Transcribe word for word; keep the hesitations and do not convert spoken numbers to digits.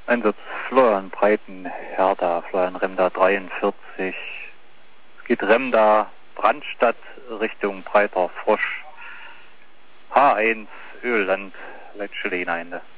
Einsatz Florian Breiten, Hertha, Florian Remda dreiundvierzig. Es geht Remda, Brandstadt, Richtung Breiter Frosch. H eins, Ölland, Leitstelle hinein.